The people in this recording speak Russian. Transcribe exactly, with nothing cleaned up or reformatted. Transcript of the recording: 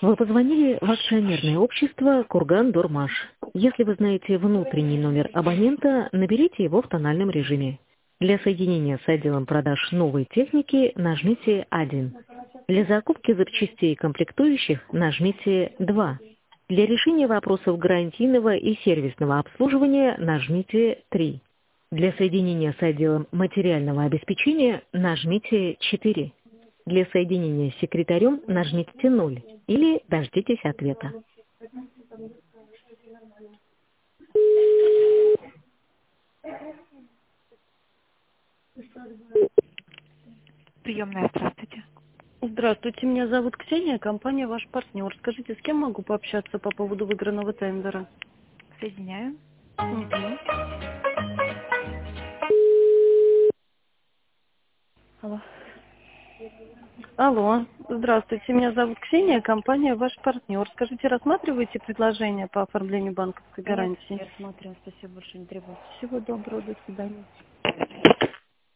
Вы позвонили в акционерное общество «Курган-Дормаш». Если вы знаете внутренний номер абонента, наберите его в тональном режиме. Для соединения с отделом продаж новой техники нажмите один. Для закупки запчастей и комплектующих нажмите два. Для решения вопросов гарантийного и сервисного обслуживания нажмите три. Для соединения с отделом материального обеспечения нажмите четыре. Для соединения с секретарем нажмите ноль или дождитесь ответа. Приемная, здравствуйте. Здравствуйте, меня зовут Ксения, компания «Ваш партнер». Скажите, с кем могу пообщаться по поводу выигранного тендера? Соединяю. Мгм. Алло. Алло, здравствуйте, меня зовут Ксения, компания «Ваш партнер». Скажите, рассматриваете предложение по оформлению банковской Нет, гарантии? я смотрю, спасибо, больше не требую. Всего доброго, до свидания.